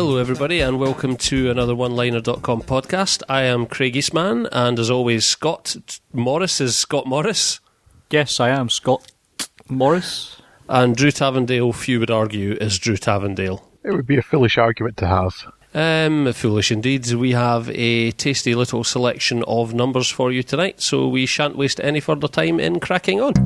Hello everybody and welcome to another OneLiner.com podcast. I am Craig Eastman and as always Scott Morris is Scott Morris. Yes, I am Scott Morris. And Drew Tavendale, few would argue, is Drew Tavendale. It would be a foolish argument to have. Foolish indeed. We have a tasty little selection of numbers for you tonight, so we shan't waste any further time in cracking on.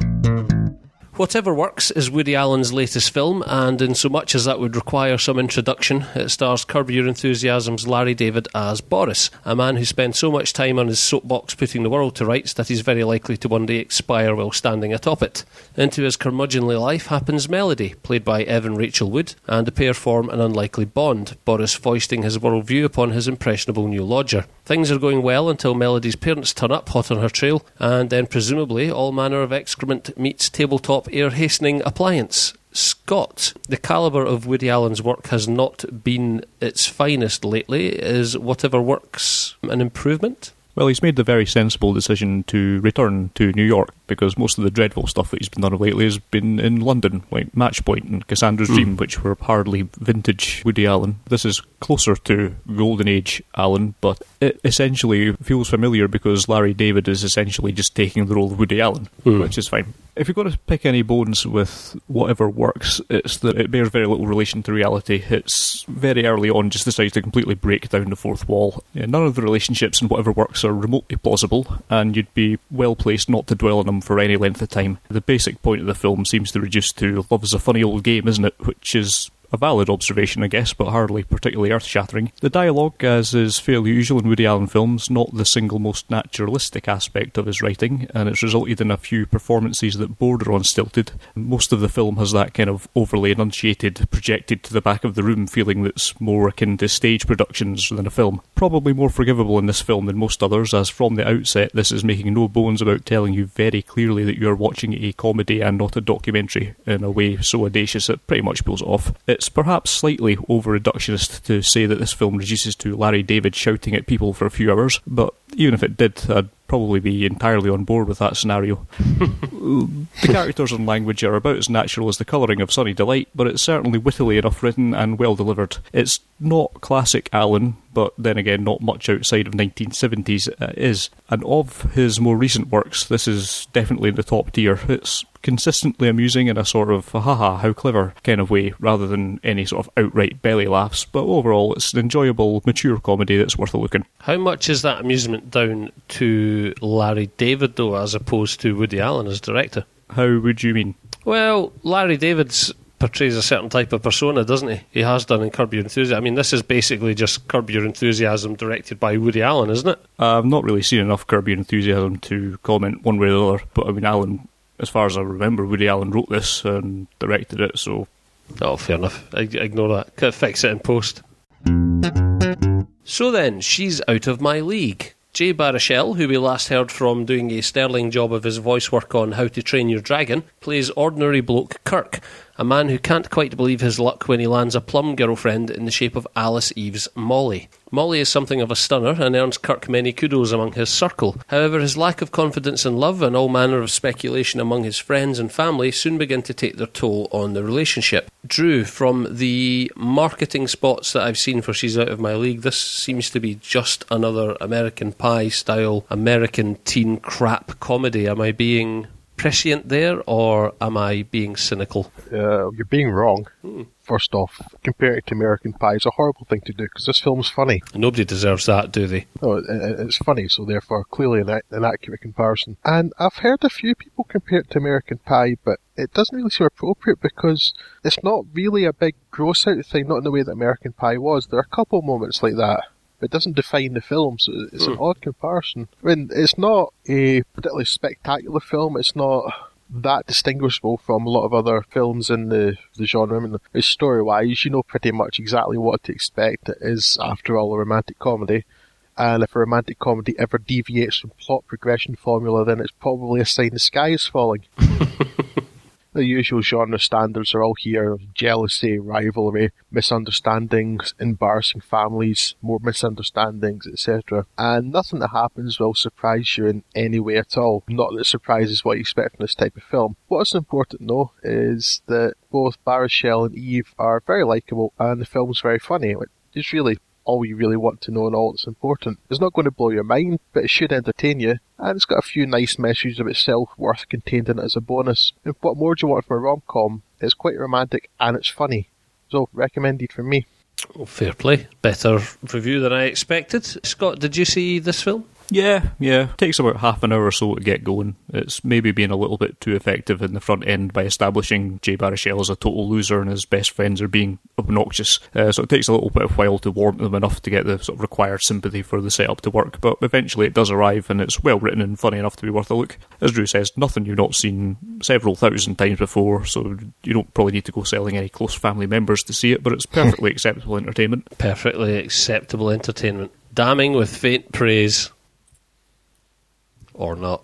Whatever Works is Woody Allen's latest film, and in so much as that would require some introduction, it stars Curb Your Enthusiasm's Larry David as Boris, a man who spends so much time on his soapbox putting the world to rights that he's very likely to one day expire while standing atop it. Into his curmudgeonly life happens Melody, played by Evan Rachel Wood, and the pair form an unlikely bond, Boris foisting his worldview upon his impressionable new lodger. Things are going well until Melody's parents turn up hot on her trail, and then presumably all manner of excrement meets tabletop air-hastening appliance. Scott, the calibre of Woody Allen's work has not been its finest lately. Is Whatever Works an improvement? Well, he's made the very sensible decision to return to New York, because most of the dreadful stuff that he's been done lately has been in London, like Matchpoint and Cassandra's Dream, which were hardly vintage Woody Allen. This is closer to Golden Age Allen, but it essentially feels familiar because Larry David is essentially just taking the role of Woody Allen, which is fine. If you're going to pick any bones with Whatever Works, it's that it bears very little relation to reality. It's very early on just decides to completely break down the fourth wall. None of the relationships in Whatever Works are remotely plausible, and you'd be well placed not to dwell on them for any length of time. The basic point of the film seems to reduce to love is a funny old game, isn't it? Which is a valid observation, I guess, but hardly particularly earth-shattering. The dialogue, as is fairly usual in Woody Allen films, not the single most naturalistic aspect of his writing, and it's resulted in a few performances that border on stilted. Most of the film has that kind of overly enunciated, projected to the back of the room feeling that's more akin to stage productions than a film. Probably more forgivable in this film than most others, as from the outset this is making no bones about telling you very clearly that you're watching a comedy and not a documentary in a way so audacious it pretty much pulls it off. It's perhaps slightly over-reductionist to say that this film reduces to Larry David shouting at people for a few hours, but even if it did, I'd probably be entirely on board with that scenario. The characters and language are about as natural as the colouring of Sunny Delight, but it's certainly wittily enough written and well delivered. It's not classic Allen, but then again not much outside of 1970s is. And of his more recent works, this is definitely in the top tier. It's consistently amusing in a sort of haha, how clever kind of way, rather than any sort of outright belly laughs, but overall it's an enjoyable, mature comedy that's worth a look in. How much is that amusement down to Larry David, though, as opposed to Woody Allen as director? How would you mean? Well, Larry David's portrays a certain type of persona, doesn't he? He has done in Curb Your Enthusiasm. I mean, this is basically just Curb Your Enthusiasm directed by Woody Allen, isn't it? I've not really seen enough Curb Your Enthusiasm to comment one way or the other, but I mean, Allen, as far as I remember, Woody Allen wrote this and directed it, so... Oh, fair enough. Ignore that. Could fix it in post. So then, she's out of my league. Jay Baruchel, who we last heard from doing a sterling job of his voice work on How to Train Your Dragon, plays ordinary bloke Kirk, a man who can't quite believe his luck when he lands a plum girlfriend in the shape of Alice Eve's Molly. Molly is something of a stunner and earns Kirk many kudos among his circle. However, his lack of confidence in love and all manner of speculation among his friends and family soon begin to take their toll on the relationship. Drew, from the marketing spots that I've seen for She's Out of My League, this seems to be just another American Pie-style American teen crap comedy. Am I being prescient there, or am I being cynical? You're being wrong. First off, comparing it to American Pie is a horrible thing to do, because this film's funny. Nobody deserves that, do they? No, it's funny, so therefore clearly an accurate comparison. And I've heard a few people compare it to American Pie, but it doesn't really seem appropriate, because it's not really a big gross-out thing, not in the way that American Pie was. There are a couple moments like that. It doesn't define the film, so it's an odd comparison. I mean, it's not a particularly spectacular film. It's not that distinguishable from a lot of other films in the genre. I mean, story-wise, you know pretty much exactly what to expect. It is, after all, a romantic comedy. And if a romantic comedy ever deviates from plot progression formula, then it's probably a sign the sky is falling. The usual genre standards are all here: jealousy, rivalry, misunderstandings, embarrassing families, more misunderstandings, etc. And nothing that happens will surprise you in any way at all. Not that it surprises what you expect from this type of film. What is important though is that both Baruchel and Eve are very likeable, and the film's very funny, which is really all you really want to know and all that's important. It's not going to blow your mind, but it should entertain you, and it's got a few nice messages of itself worth contained in it as a bonus. And what more do you want from a rom-com? It's quite romantic and it's funny. So, recommended from me. Oh, fair play. Better review than I expected. Scott, did you see this film? Yeah. Takes about half an hour or so to get going. It's maybe being a little bit too effective in the front end by establishing Jay Baruchel as a total loser and his best friends are being obnoxious. So it takes a little bit of while to warm them enough to get the sort of required sympathy for the setup to work. But eventually it does arrive, and it's well written and funny enough to be worth a look. As Drew says, nothing you've not seen several thousand times before, so you don't probably need to go selling any close family members to see it, but it's perfectly acceptable entertainment. Perfectly acceptable entertainment. Damning with faint praise. Or not.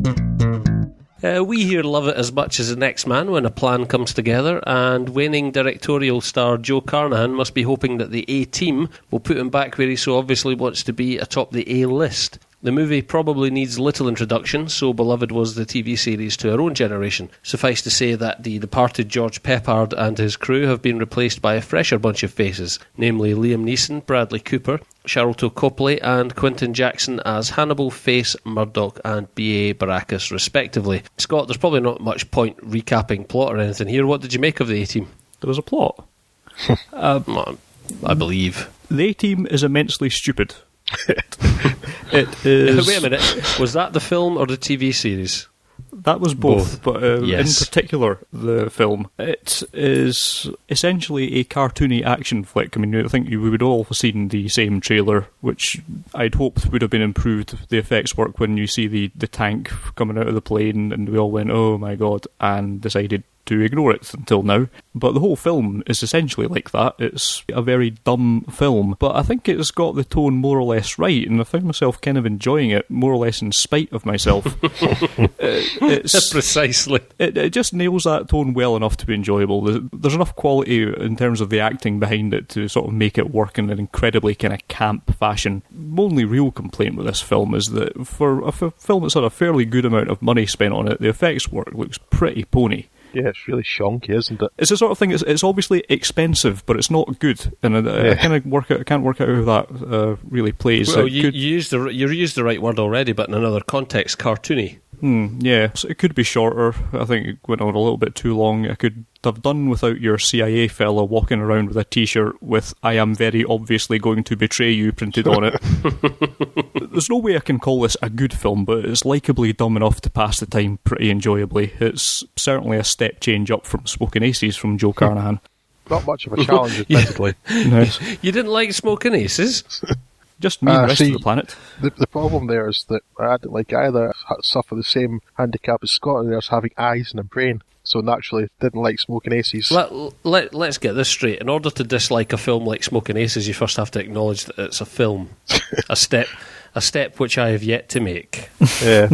We here love it as much as the next man when a plan comes together, and waning directorial star Joe Carnahan must be hoping that the A-Team will put him back where he so obviously wants to be, atop the A-list. The movie probably needs little introduction, so beloved was the TV series to our own generation. Suffice to say that the departed George Peppard and his crew have been replaced by a fresher bunch of faces, namely Liam Neeson, Bradley Cooper, Charlton Copley and Quentin Jackson as Hannibal, Face, Murdoch and B.A. Baracus respectively. Scott, there's probably not much point recapping plot or anything here. What did you make of the A-Team? There was a plot. I believe. The A-Team is immensely stupid. It is. Wait a minute, was that the film or the TV series? That was both. But yes. In particular, the film. It is essentially a cartoony action flick. I mean, I think we would all have seen the same trailer, which I'd hoped would have been improved. The effects work when you see the tank coming out of the plane, and we all went, oh my god, and decided to ignore it until now. But the whole film is essentially like that. It's a very dumb film, but I think it's got the tone more or less right, and I found myself kind of enjoying it more or less in spite of myself. It's precisely. It just nails that tone well enough to be enjoyable. There's enough quality in terms of the acting behind it to sort of make it work in an incredibly kind of camp fashion. My only real complaint with this film is that for a film that's had a fairly good amount of money spent on it, the effects work looks pretty pony. Yeah, it's really shonky, isn't it? It's the sort of thing. It's obviously expensive, but it's not good, and I can't work out how that really plays. Well, you used the right word already, but in another context, cartoony. Yeah, so it could be shorter. I think it went on a little bit too long. I could have done without your CIA fella walking around with a t-shirt with "I am very obviously going to betray you" printed on it. There's no way I can call this a good film, but it's likeably dumb enough to pass the time pretty enjoyably. It's certainly a step change up from Smoking Aces from Joe Carnahan. Not much of a challenge, admittedly. No. You didn't like Smoking Aces? Just me and the rest of the planet. The problem there is that I didn't like either. I suffer the same handicap as Scott, and there's having eyes and a brain. So naturally, didn't like Smoking Aces. Let's get this straight. In order to dislike a film like Smoking Aces, you first have to acknowledge that it's a film. a step which I have yet to make. Yeah.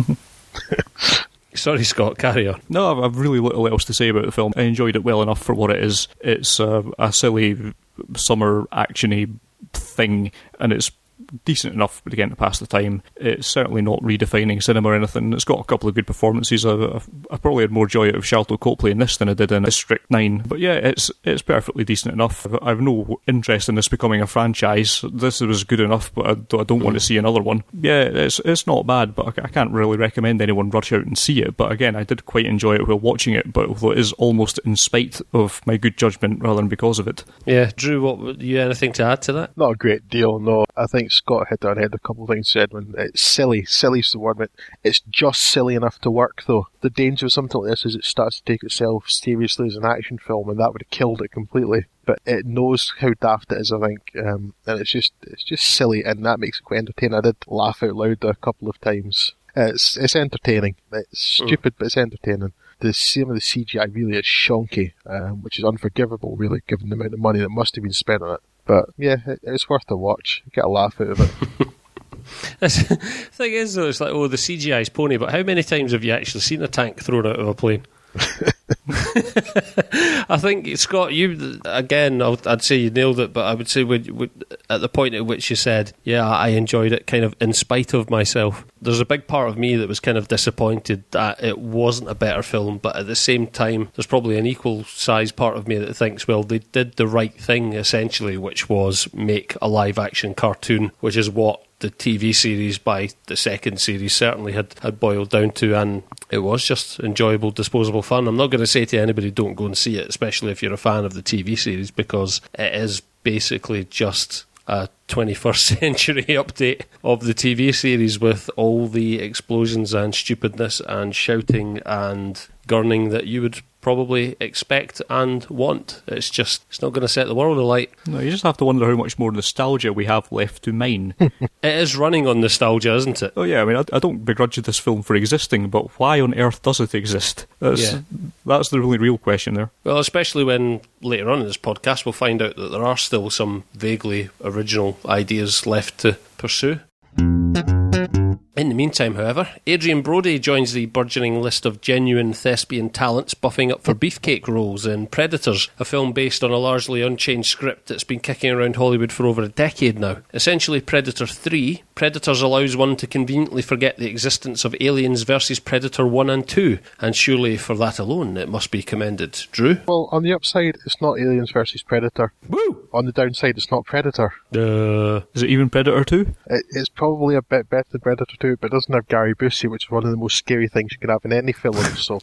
Sorry, Scott, carry on. No, I've really little else to say about the film. I enjoyed it well enough for what it is. It's a silly summer action-y thing, and it's decent enough again to pass the time. It's certainly not redefining cinema or anything. It's got a couple of good performances. I probably had more joy out of Charlton Copley in this than I did in District 9. But yeah, it's perfectly decent enough. I've no interest in this becoming a franchise. This was good enough, but I don't want to see another one. Yeah, it's not bad, but I can't really recommend anyone rush out and see it. But again, I did quite enjoy it while watching it, but although it is almost in spite of my good judgment rather than because of it. Yeah, Drew, you anything to add to that? Not a great deal, no. I think Scott hit on head a couple of things said when it's silly. Silly's the word, but it's just silly enough to work, though. The danger of something like this is it starts to take itself seriously as an action film, and that would have killed it completely. But it knows how daft it is, I think, and it's just silly, and that makes it quite entertaining. I did laugh out loud a couple of times. It's entertaining. It's stupid, but it's entertaining. Some of the CGI really is shonky, which is unforgivable, really, given the amount of money that must have been spent on it. But yeah, it's worth a watch. Get a laugh out of it. The thing is, though, it's like, the CGI is pony, but how many times have you actually seen a tank thrown out of a plane? I think, Scott, you, again, I'd say you nailed it, but I would say at the point at which you said, yeah, I enjoyed it kind of in spite of myself, there's a big part of me that was kind of disappointed that it wasn't a better film, but at the same time, there's probably an equal size part of me that thinks, well, they did the right thing, essentially, which was make a live-action cartoon, which is what the TV series by the second series certainly had boiled down to, and it was just enjoyable, disposable fun. I'm not going to say to anybody don't go and see it, especially if you're a fan of the TV series, because it is basically just a 21st century update of the TV series with all the explosions and stupidness and shouting and gurning that you would probably expect and want. It's not going to set the world alight. No, you just have to wonder how much more nostalgia we have left to mine. It is running on nostalgia, isn't it? Oh yeah, I mean, I don't begrudge this film for existing, but why on earth does it exist? That's the really real question there. Well, especially when later on in this podcast we'll find out that there are still some vaguely original ideas left to pursue. In the meantime, however, Adrian Brody joins the burgeoning list of genuine thespian talents buffing up for beefcake roles in Predators, a film based on a largely unchanged script that's been kicking around Hollywood for over a decade now. Essentially Predator 3, Predators allows one to conveniently forget the existence of Aliens vs Predator 1 and 2, and surely for that alone it must be commended. Drew? Well, on the upside, it's not Aliens vs Predator. Woo! On the downside, it's not Predator. Is it even Predator 2? It's probably a bit better than Predator 2, but it doesn't have Gary Busey, which is one of the most scary things you can have in any film. So,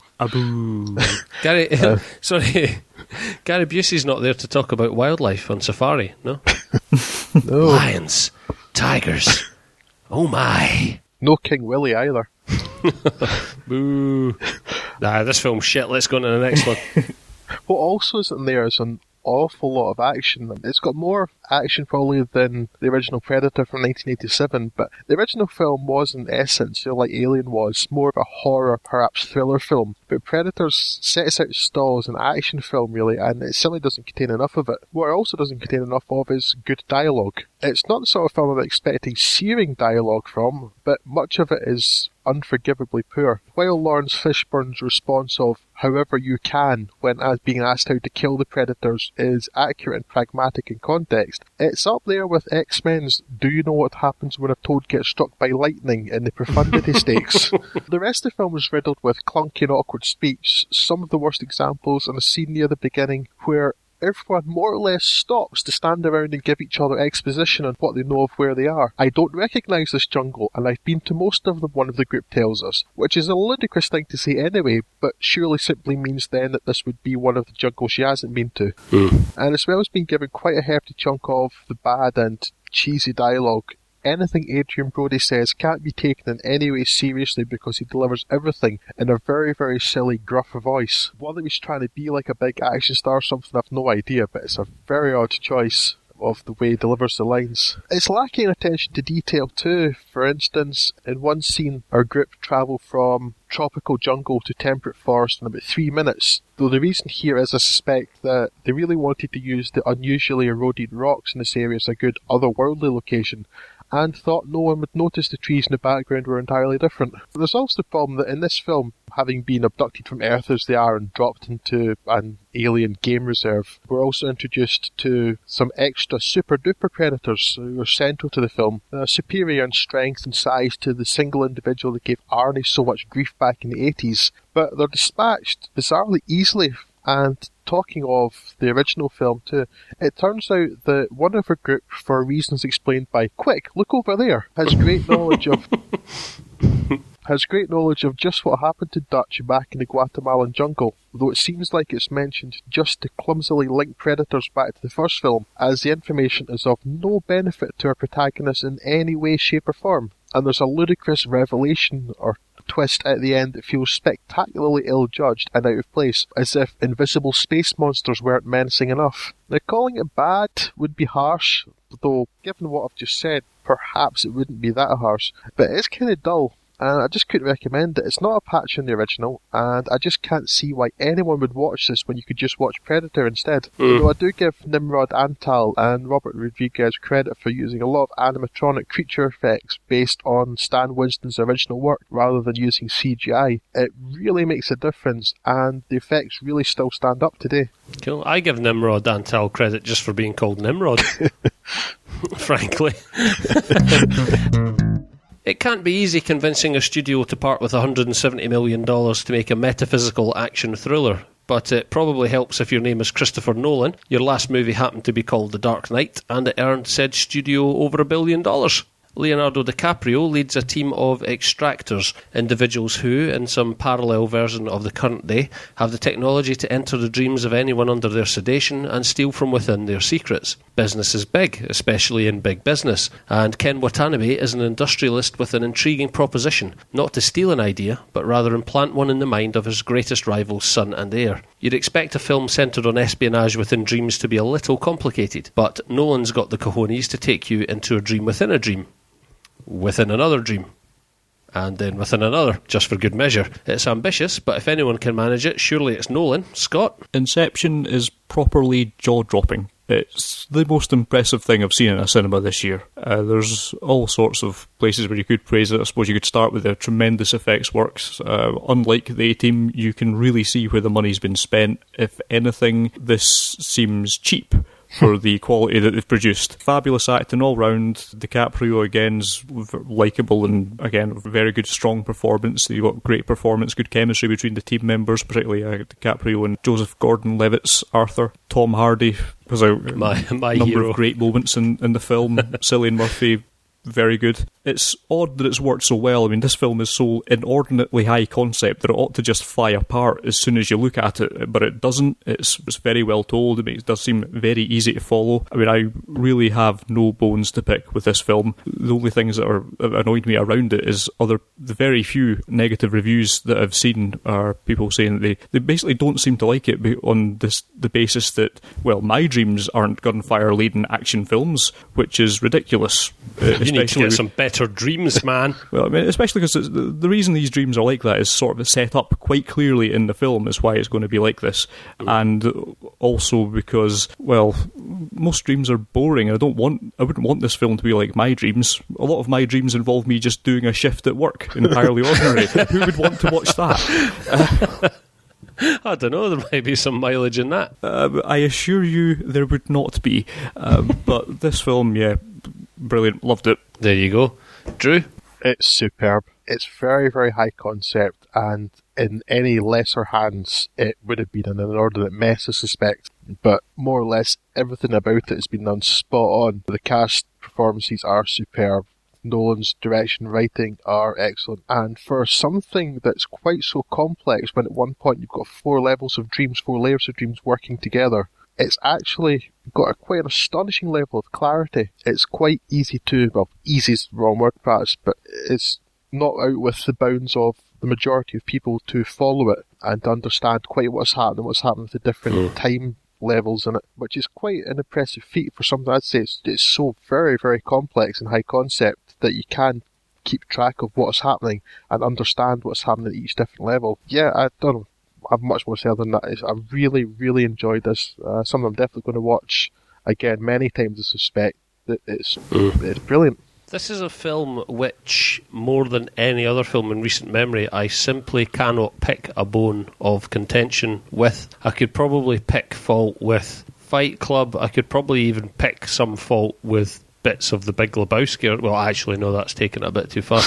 Gary, sorry, Gary Busey's not there to talk about wildlife on safari, no? No. Lions, tigers, oh my. No King Willie either. Boo. Nah, this film's shit, let's go on to the next one. What also isn't there is an awful lot of action. It's got more action probably than the original Predator from 1987, but the original film was in essence, like Alien was, more of a horror, perhaps thriller film. But Predators sets out stall as an action film really, and it simply doesn't contain enough of it. What it also doesn't contain enough of is good dialogue. It's not the sort of film I'm expecting searing dialogue from, but much of it is unforgivably poor. While Lawrence Fishburne's response of "however you can" when being asked how to kill the Predators is accurate and pragmatic in context, it's up there with X-Men's "do you know what happens when a toad gets struck by lightning" in the profundity stakes. The rest of the film is riddled with clunky and awkward speech, some of the worst examples in a scene near the beginning where everyone more or less stops to stand around and give each other exposition on what they know of where they are. "I don't recognise this jungle, and I've been to most of them," one of the group tells us, which is a ludicrous thing to say anyway, but surely simply means then that this would be one of the jungles she hasn't been to. And as well as being given quite a hefty chunk of the bad and cheesy dialogue, anything Adrian Brody says can't be taken in any way seriously because he delivers everything in a very, very silly, gruff voice. Whether he's trying to be like a big action star or something, I've no idea, but it's a very odd choice of the way he delivers the lines. It's lacking attention to detail too. For instance, in one scene, our group travel from tropical jungle to temperate forest in about 3 minutes, though the reason here is I suspect that they really wanted to use the unusually eroded rocks in this area as a good otherworldly location, and thought no one would notice the trees in the background were entirely different. But there's also the problem that in this film, having been abducted from Earth as they are and dropped into an alien game reserve, we're also introduced to some extra super-duper predators who are central to the film, superior in strength and size to the single individual that gave Arnie so much grief back in the 80s, but they're dispatched bizarrely easily. And talking of the original film too, it turns out that one of her group, for reasons explained by "quick, look over there," has great knowledge of just what happened to Dutch back in the Guatemalan jungle, though it seems like it's mentioned just to clumsily link Predators back to the first film, as the information is of no benefit to our protagonist in any way, shape or form. And there's a ludicrous revelation or twist at the end that feels spectacularly ill-judged and out of place, as if invisible space monsters weren't menacing enough. Now, calling it bad would be harsh, though given what I've just said, perhaps it wouldn't be that harsh, but it's kind of dull. and I just couldn't recommend it. It's not a patch on the original, and I just can't see why anyone would watch this when you could just watch Predator instead. Although I do give Nimrod Antal and Robert Rodriguez credit for using a lot of animatronic creature effects based on Stan Winston's original work rather than using CGI. It really makes a difference, and the effects really still stand up today. Cool. I give Nimrod Antal credit just for being called Nimrod. Frankly. It can't be easy convincing a studio to part with $170 million to make a metaphysical action thriller, but it probably helps if your name is Christopher Nolan. Your last movie happened to be called The Dark Knight, and it earned said studio over $1 billion. Leonardo DiCaprio leads a team of extractors, individuals who, in some parallel version of the current day, have the technology to enter the dreams of anyone under their sedation and steal from within their secrets. Business is big, especially in big business, and Ken Watanabe is an industrialist with an intriguing proposition, not to steal an idea, but rather implant one in the mind of his greatest rival's son and heir. You'd expect a film centred on espionage within dreams to be a little complicated, but Nolan's got the cojones to take you into a dream within a dream. Within another dream, and then within another, just for good measure. It's ambitious, but if anyone can manage it, surely it's Nolan. Scott? Inception is properly jaw-dropping. It's the most impressive thing I've seen in a cinema this year. There's all sorts of places where you could praise it. I suppose you could start with the tremendous effects works. Unlike the A-Team, you can really see where the money's been spent. If anything, this seems cheap for the quality that they've produced. Fabulous acting all round. DiCaprio again's likeable and again very good strong performance. You've got great performance, good chemistry between the team members, particularly DiCaprio and Joseph Gordon-Levitt's Arthur. Tom Hardy has a my number hero. of great moments in the film. Cillian Murphy, very good. It's odd that it's worked so well. I mean, this film is so inordinately high concept that it ought to just fly apart as soon as you look at it, but it doesn't. It's very well told. I mean, it does seem very easy to follow. I mean, I really have no bones to pick with this film. The only things that are annoyed me around it is the very few negative reviews that I've seen are people saying that they basically don't seem to like it on the basis that, well, my dreams aren't gunfire-laden action films, which is ridiculous. You need to get some better dreams, man. Well, I mean, especially because the reason these dreams are like that is sort of set up quite clearly in the film as why it's going to be like this. And also because, well, most dreams are boring. I wouldn't want this film to be like my dreams. A lot of my dreams involve me just doing a shift at work, entirely ordinary. Who would want to watch that? I don't know, there might be some mileage in that. I assure you there would not be. But this film, yeah, brilliant. Loved it. There you go. Drew? It's superb. It's very, very high concept, and in any lesser hands, it would have been an inordinate mess, I suspect. But more or less, everything about it has been done spot on. The cast performances are superb. Nolan's direction and writing are excellent. And for something that's quite so complex, when at one point you've got 4 layers of dreams working together, it's actually got quite an astonishing level of clarity. It's quite easy easy is the wrong word perhaps, but it's not out with the bounds of the majority of people to follow it and to understand quite what's happening with the different time levels in it, which is quite an impressive feat for something I'd say it's so very, very complex and high concept that you can keep track of what's happening and understand what's happening at each different level. Yeah, I don't know. I have much more to say than that. I really, really enjoyed this. Something I'm definitely going to watch again many times, I suspect. It's brilliant. This is a film which, more than any other film in recent memory, I simply cannot pick a bone of contention with. I could probably pick fault with Fight Club. I could probably even pick some fault with bits of The Big Lebowski. Well, actually, no, that's taken it a bit too far.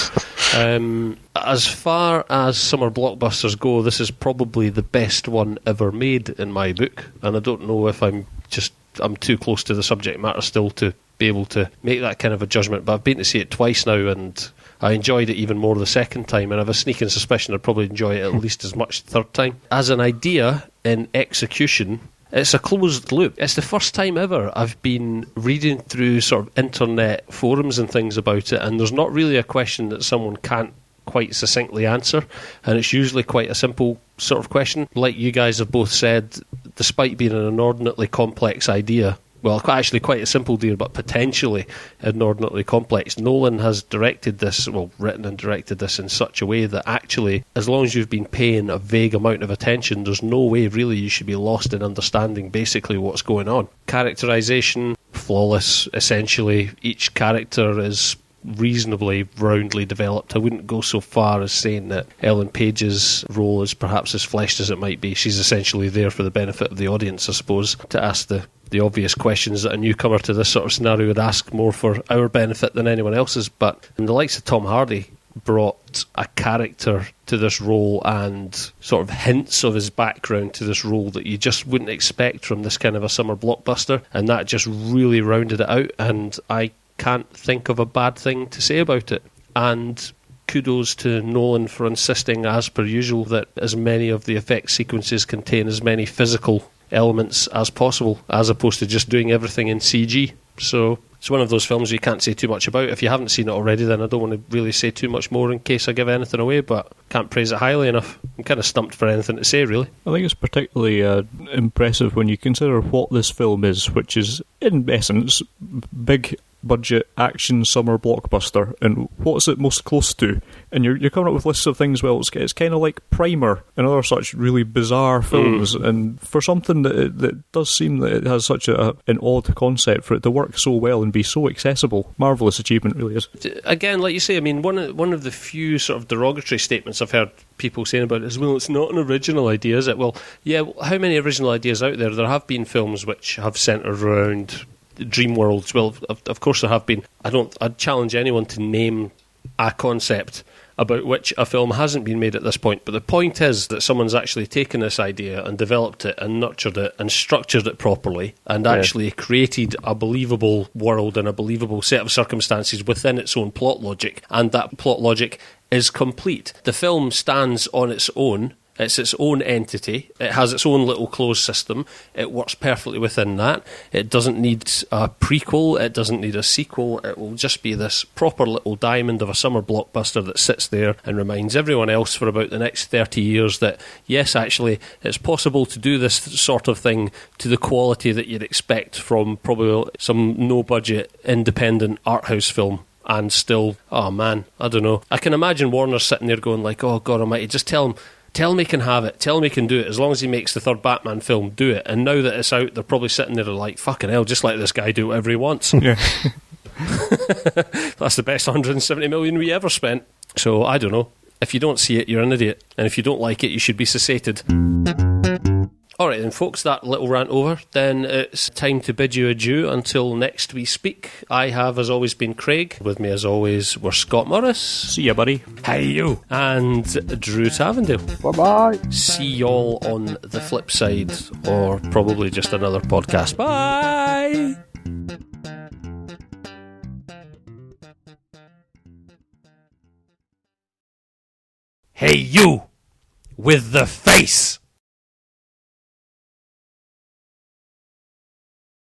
As far as summer blockbusters go, this is probably the best one ever made in my book, and I don't know if I'm too close to the subject matter still to be able to make that kind of a judgment, but I've been to see it twice now, and I enjoyed it even more the second time, and I have a sneaking suspicion I'd probably enjoy it at least as much the third time. As an idea, in execution, it's a closed loop. It's the first time ever I've been reading through sort of internet forums and things about it, and there's not really a question that someone can't quite succinctly answer, and it's usually quite a simple sort of question. Like you guys have both said, despite being an inordinately complex idea, well, actually quite a simple deer, but potentially inordinately complex. Nolan has directed this, well, written and directed this in such a way that actually, as long as you've been paying a vague amount of attention, there's no way really you should be lost in understanding basically what's going on. Characterization, flawless, essentially. Each character is reasonably roundly developed. I wouldn't go so far as saying that Ellen Page's role is perhaps as fleshed as it might be. She's essentially there for the benefit of the audience, I suppose, to ask the obvious questions that a newcomer to this sort of scenario would ask more for our benefit than anyone else's. But the likes of Tom Hardy brought a character to this role and sort of hints of his background to this role that you just wouldn't expect from this kind of a summer blockbuster, and that just really rounded it out, and I can't think of a bad thing to say about it. And kudos to Nolan for insisting, as per usual, that as many of the effect sequences contain as many physical elements as possible, as opposed to just doing everything in CG. So it's one of those films you can't say too much about. If you haven't seen it already, then I don't want to really say too much more in case I give anything away, but can't praise it highly enough. I'm kind of stumped for anything to say, really. I think it's particularly impressive when you consider what this film is, which is, in essence, big budget action summer blockbuster, and what's it most close to? And you're coming up with lists of things. Well, it's kind of like Primer and other such really bizarre films, and for something that does seem that it has such an odd concept, for it to work so well and be so accessible, marvellous achievement, really is. Again, like you say, I mean, one of the few sort of derogatory statements I've heard people saying about it is, well, it's not an original idea, is it? Well, yeah, how many original ideas out there? There have been films which have centred around dream worlds. Well, of course there have been. I'd challenge anyone to name a concept about which a film hasn't been made at this point, but the point is that someone's actually taken this idea and developed it and nurtured it and structured it properly and actually created a believable world and a believable set of circumstances within its own plot logic, and that plot logic is complete. The film stands on its own. It's its own entity. It has its own little closed system. It works perfectly within that. It doesn't need a prequel. It doesn't need a sequel. It will just be this proper little diamond of a summer blockbuster that sits there and reminds everyone else for about the next 30 years that, yes, actually, it's possible to do this sort of thing to the quality that you'd expect from probably some no-budget independent art house film. And still, oh man, I don't know. I can imagine Warner sitting there going like, oh God almighty, just tell him he can have it. Tell him he can do it. As long as he makes the third Batman film, do it. And now that it's out, they're probably sitting there like, fucking hell, just let this guy do whatever he wants. Yeah. That's the best 170 million we ever spent. So, I don't know. If you don't see it, you're an idiot. And if you don't like it, you should be cessated. Alright then, folks, that little rant over. Then it's time to bid you adieu until next we speak. I have, as always, been Craig. With me, as always, were Scott Morris. See ya, buddy. Hey, you. And Drew Tavendale. Bye-bye. See y'all on the flip side, or probably just another podcast. Bye! Hey, you! With the face!